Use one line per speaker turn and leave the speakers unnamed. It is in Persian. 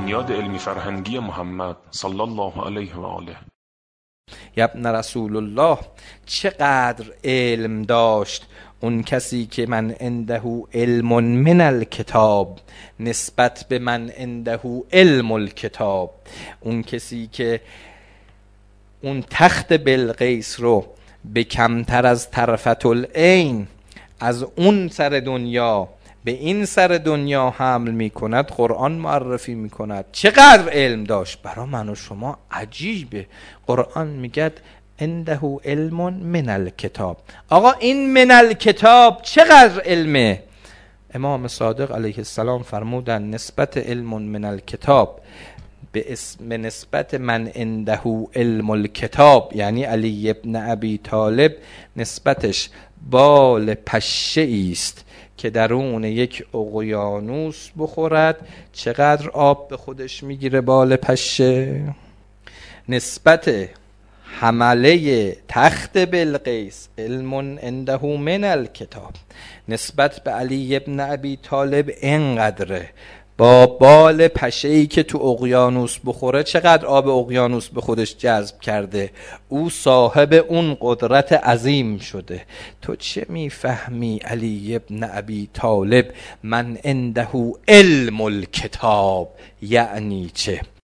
بنیاد علمی فرهنگی محمد صلی الله علیه و آله.
ابن رسول الله، چقدر علم داشت اون کسی که من عنده علم من الکتاب نسبت به من عنده علم الکتاب. اون کسی که اون تخت بلقیس رو به کمتر از طرفت العین از اون سر دنیا به این سر دنیا حمل می کند، قرآن معرفی می کند. چقدر علم داشت؟ برای من و شما عجیبه. قرآن میگه عنده علم من الکتاب. آقا این من الکتاب چقدر علمه؟ امام صادق علیه السلام فرمودن نسبت علم من الکتاب به نسبت من عنده علم الکتاب، یعنی علی ابن ابی طالب، نسبتش بال پشه است که درون یک اقیانوس بخورد. چقدر آب به خودش میگیره بال پشه؟ نسبت حمله تخت بلقیس علم عنده من الکتاب، نسبت به علی ابن ابی طالب اینقدره. با بال پشه‌ای که تو اقیانوس بخوره چقدر آب اقیانوس به خودش جذب کرده؟ او صاحب اون قدرت عظیم شده. تو چه میفهمی علی ابن ابی طالب من عنده علم الکتاب یعنی چه؟